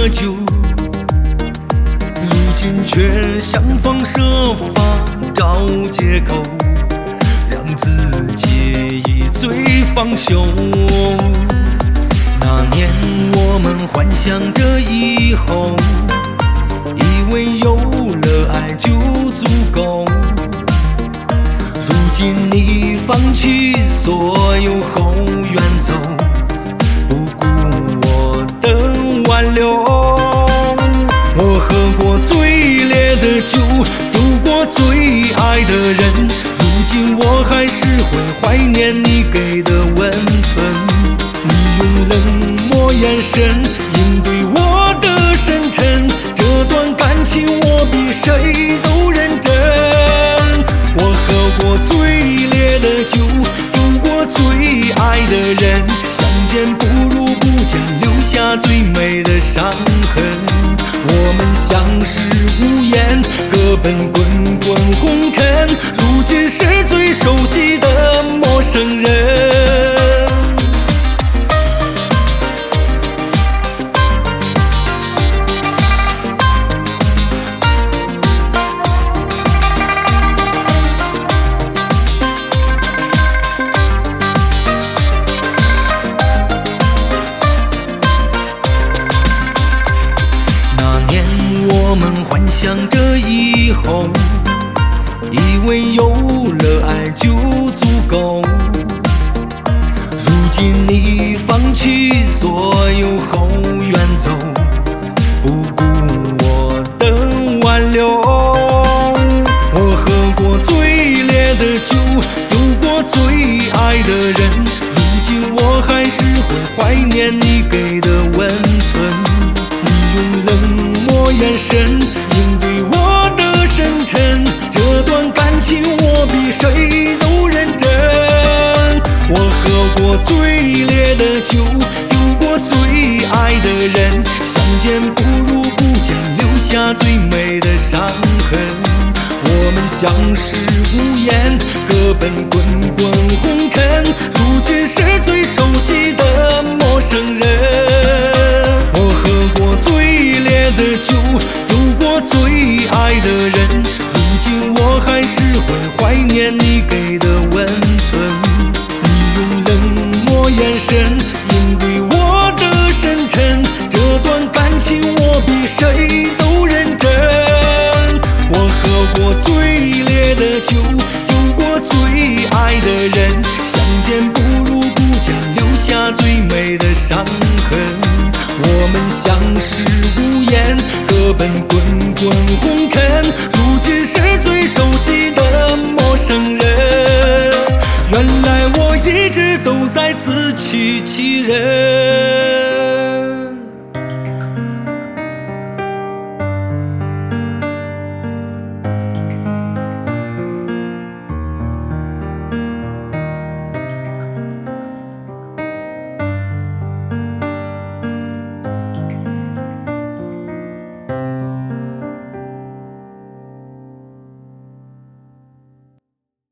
酒，如今却想方设法找借口，让自己一醉方休。那年我们幻想着以后，以为有了爱就足够。如今你放弃所有后远走，不顾我的挽留。我喝过最烈的酒，丢过最爱的人，如今我还是会怀念你给的温存。你用冷漠眼神应对我的深沉，这段感情我比谁都认真。我喝过最烈的酒，丢过最爱的人，相见不如不见，留下最美的伤痕。我们相识无言，各奔滚滚红尘，如今是最熟悉的陌生人。我们幻想着以后，以为有了爱就足够。如今你放弃所有后远走，不顾我的挽留。我喝过最烈的酒，丢过最爱的人，如今我还是会怀念你给的温存。你用冷漠眼神应对我的深沉，这段感情我比谁都认真。我喝过最烈的酒，丢过最爱的人，相见不如不见，留下最美的伤痕。我们相识无言，各奔滚滚红尘，如今是最熟悉的陌生人。我喝过最烈的酒，丢过最爱的人，如今我还是会怀念你给的温存。你用冷漠眼神应对我的深沉，这段感情我比谁都认真。我喝过最烈的酒，丢过最爱的人，相见不如不见，留下最美的伤痕。我们相识无言，各奔滚滚红尘，如今是最熟悉的陌生人。原来我一直都在自欺欺人。